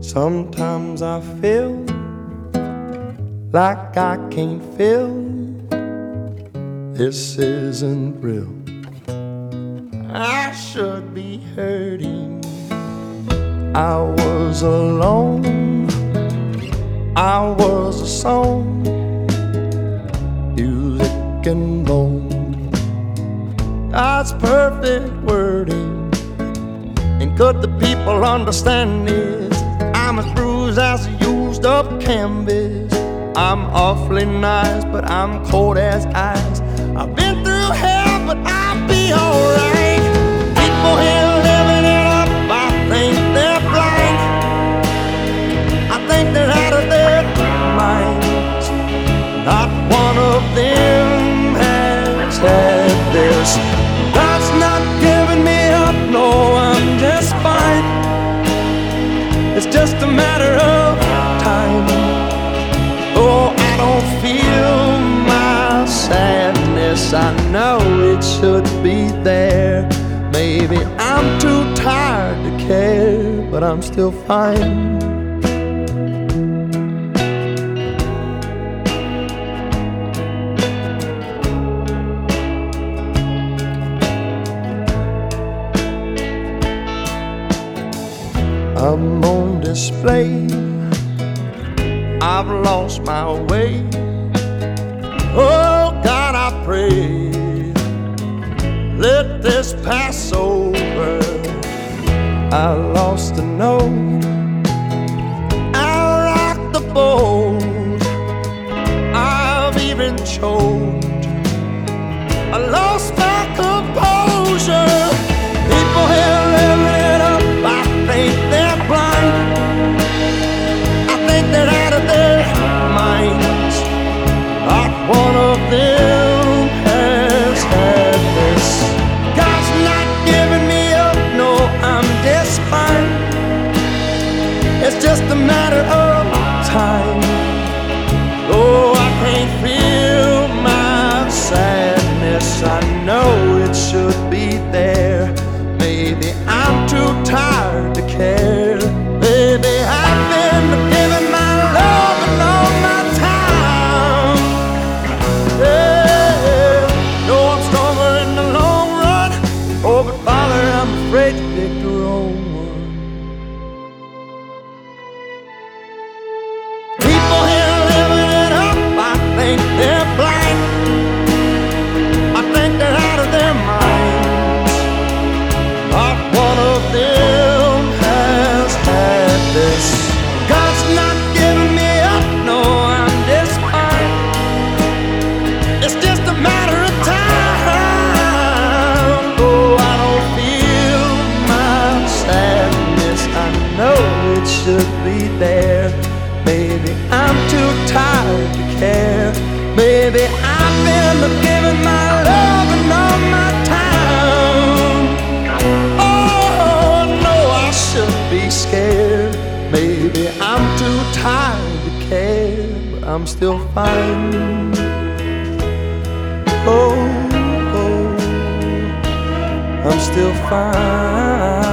Sometimes I feel like I can't feel this isn't real. I should be hurting. I was alone. I was a song, music and bone. God's perfect wording. And could the people understand this? I'm as bruised as a used up canvas. I'm awfully nice, but I'm cold as ice. I've been through hell, but I'll be alright. People here living it up, I think they're blind. I think they're out of their minds. Not one of them has had this. God's not giving me up, no, I'm just fine. It's just a matter of time. Oh, I don't feel my sadness. I know it should be there. Maybe I'm too tired to care, but I'm still fine. I'm on display. I've lost my way. Oh God, I pray, let this pass over. I lost a note. I rocked the boat. I've even choked. I lost my composure. People here living it up, I think they're blind. I think they're out of their minds. Not one of them has had this. God's not giving me up, no, I'm just fine. It's just a matter of time. Oh, I can't feel my sadness. I know it should be there. Maybe I'm too tired to care. Maybe I've been giving my love and all my time. Yeah, know I'm stronger in the long run. Oh, but Father, I'm afraid to pick the wrong one. People here living it up, I think they're blind. I think they're out of their minds. Not one of them has had this. God's not giving me up, no, I'm just fine. It's just a matter of time. Oh, I don't feel my sadness. I know it should be there. Maybe I'm too tired to care. Maybe I've been giving my love and all my time. Oh, no, I shouldn't be scared. Maybe I'm too tired to care, but I'm still fine. Oh, oh, I'm still fine.